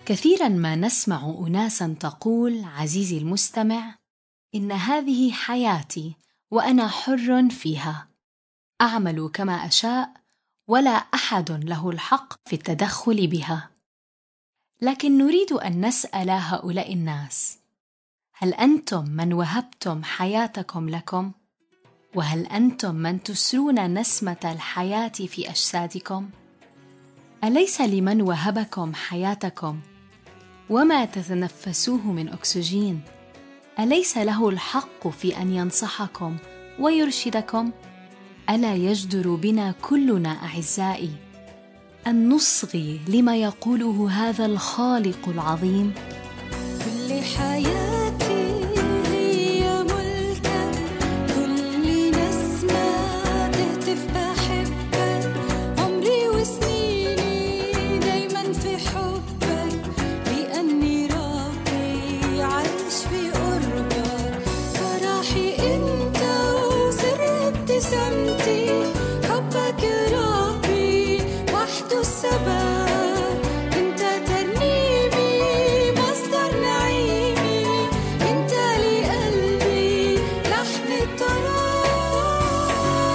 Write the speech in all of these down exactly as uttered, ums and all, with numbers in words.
كثيراً ما نسمع أناساً تقول عزيزي المستمع: إن هذه حياتي وأنا حر فيها، أعمل كما أشاء ولا أحد له الحق في التدخل بها. لكن نريد أن نسأل هؤلاء الناس: هل أنتم من وهبتم حياتكم لكم؟ وهل أنتم من تسرون نسمة الحياة في أجسادكم؟ أليس لمن وهبكم حياتكم وما تتنفسوه من أكسجين، أليس له الحق في أن ينصحكم ويرشدكم؟ ألا يجدر بنا كلنا أعزائي أن نصغي لما يقوله هذا الخالق العظيم؟ كل حياتي هي ملكك، كل نسمة تهتف بحبك، عمري وسنيني دايما في حبك، لأني ربي عايش في قربك، فرحي انت وسر ابتسامتي، حبك ربي وحده السبب، انت ترنيمي مصدر نعيمي، انت لقلبي لحن الطرب.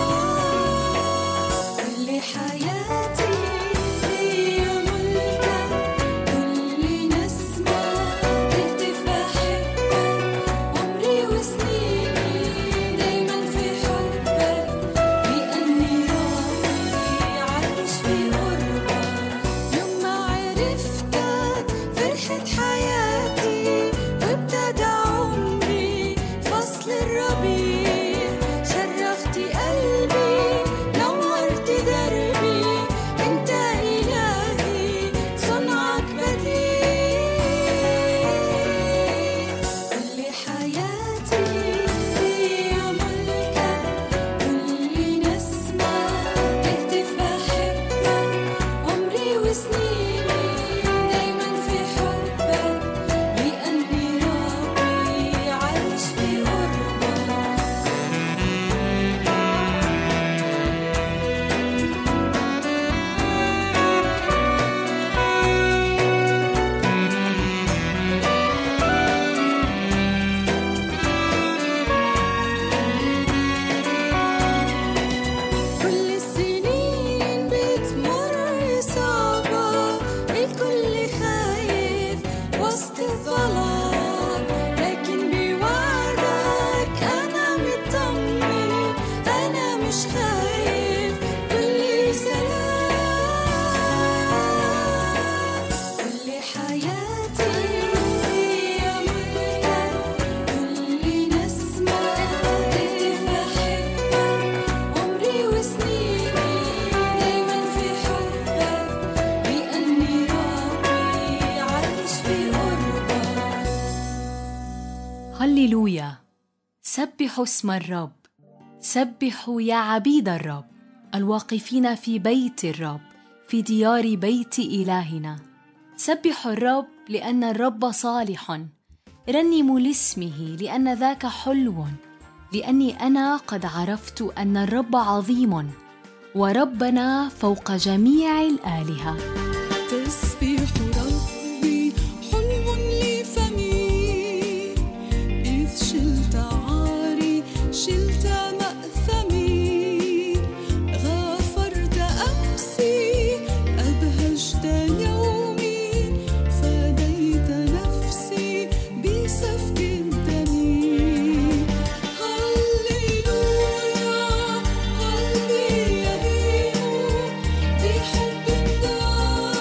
كل حياتي هي ملكك، كل نسمة تهتف بحبك، عمري وسنيني دايما في حبك، لأني ربي عايش في قربك. يوم ما عرفتك فرحة حياتي، وابتدى عمري فصل الربيع، شرفت قلبي نورت دربي، انت إلهي صنعك بديع. كل حياتي هي ملكك، كل نسمة تهتف بحبك، عمري وسنيني دايما في حبك، لأني ربي عايش في قربك. كل السنين بتمر صعبة، الكل خايف وسط الظلام، لكن بوعدك أنا مطمن، أنا مش خايف، كل سلام. كل حياتي هي ملكك، كل نسمة تهتف بحبك، عمري وسنيني دايما في حبك، لأني ربي عايش في قربك. هللويا! سبحوا اسم الرب، سبحوا يا عبيد الرب الواقفين في بيت الرب، في ديار بيت إلهنا. سبحوا الرب لأن الرب صالح، رنموا لاسمه لأن ذاك حلو، لأني أنا قد عرفت أن الرب عظيم وربنا فوق جميع الآلهة. تسبيح ربي حلو لفمي، إذ شلت عاري شلت مأثمي، غفرت أمسي أبهجت يومي، فديت نفسي بسفك الدم. هللويا قلبي يهيم بحب الدار،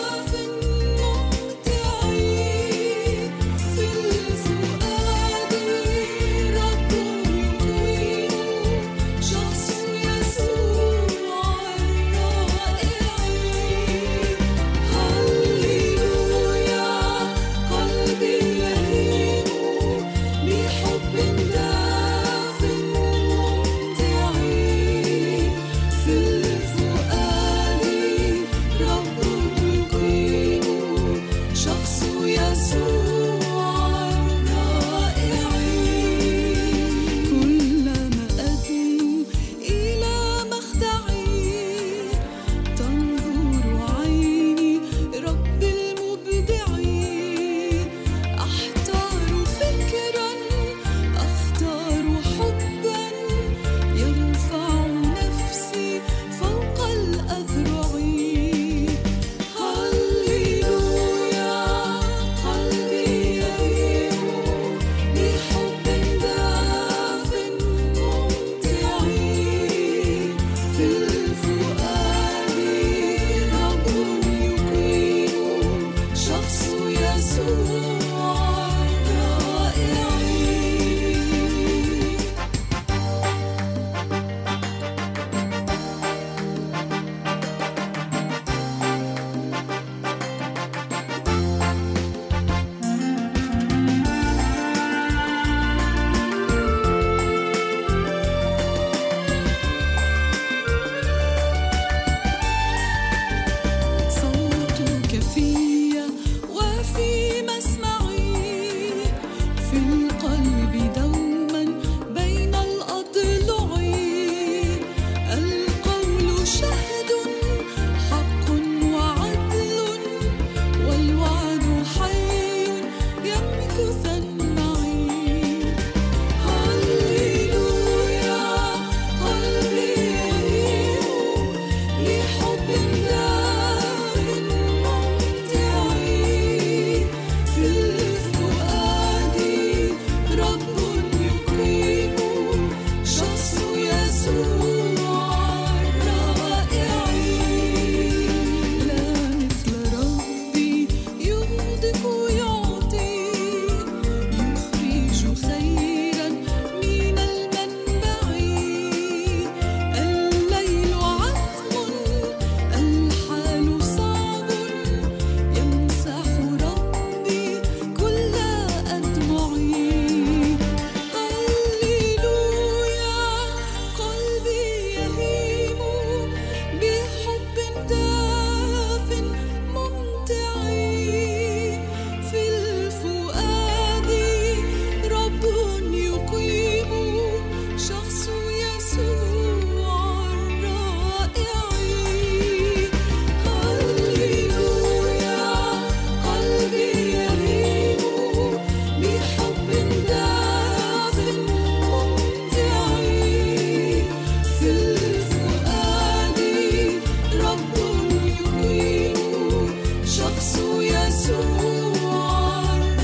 يسوع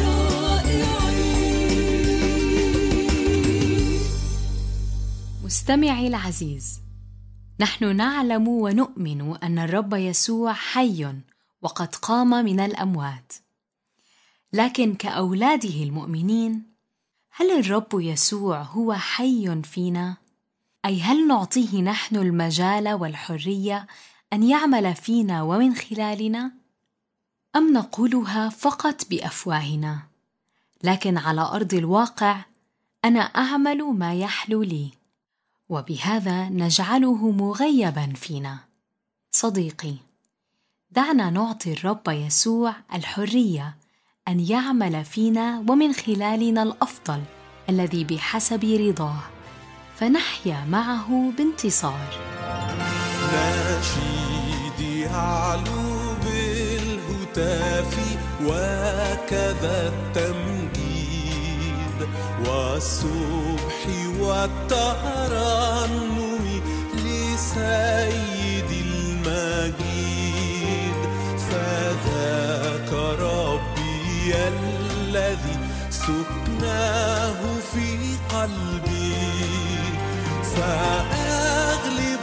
الرائعين. مستمعي العزيز، نحن نعلم ونؤمن أن الرب يسوع حي وقد قام من الأموات، لكن كأولاده المؤمنين، هل الرب يسوع هو حي فينا؟ أي هل نعطيه نحن المجال والحرية أن يعمل فينا ومن خلالنا؟ أم نقولها فقط بأفواهنا، لكن على أرض الواقع أنا أعمل ما يحلو لي، وبهذا نجعله مغيبا فينا؟ صديقي، دعنا نعطي الرب يسوع الحرية أن يعمل فينا ومن خلالنا الأفضل الذي بحسب رضاه، فنحيا معه بانتصار. نشيدي يعلو بالهتاف وكذا التمجيد، والسبح والترنم لسيدي المجيد. فذاك ربي الذي سكناه في قلبي، فأغلب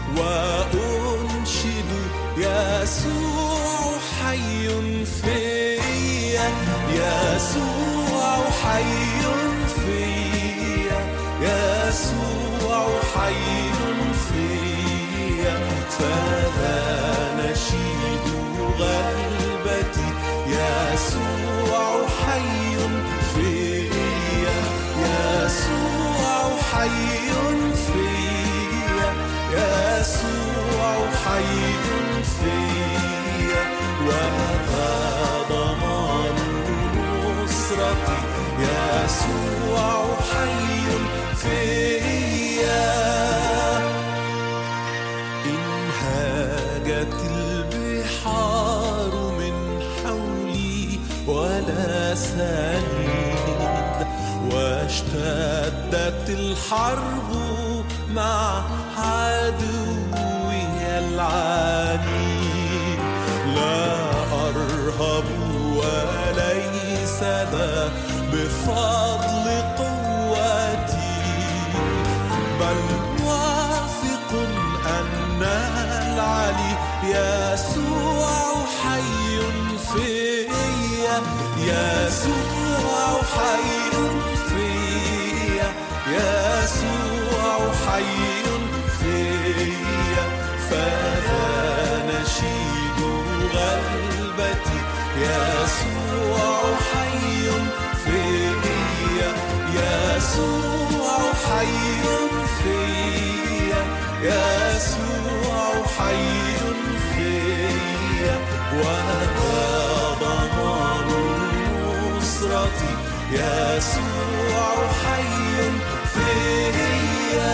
وأنشد يسوع حي فيا، يسوع حي فيا، يسوع حي فيا. فذا نشيد غلبتي، يسوع حي فيا، يسوع حي فيا، يسوع حي فيا. وهذا ضمان نصرتي، يسوع حي فيا. إن هاجت البحار من حولي ولا سند، واشتدت الحرب مع عدوي العنيد، لا أرهب وليس ذا بفضل قوتي، بل واثق أن العلي يسوع حي فيا، يسوع حي فيا، يسوع حي فيا. فذا نشيد غلبتي، يسوع حي فيا، يسوع حي فيا، يسوع حي فيا. وهذا ضمان نصرتي، يسوع حي فيا.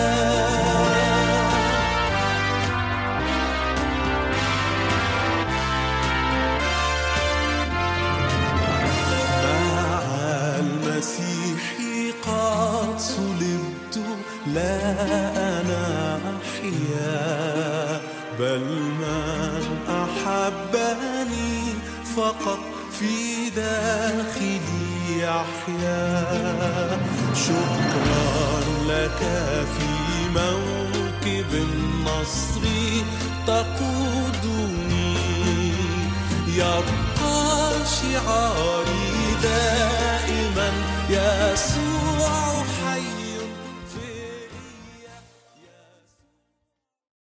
مع المسيح قد صلبت، لا أنا أحيا، بل من أحبني فقط في داخلي يحيا. شكرا لك في موكب النصر تقودني، يبقى شعاري دائما يسوع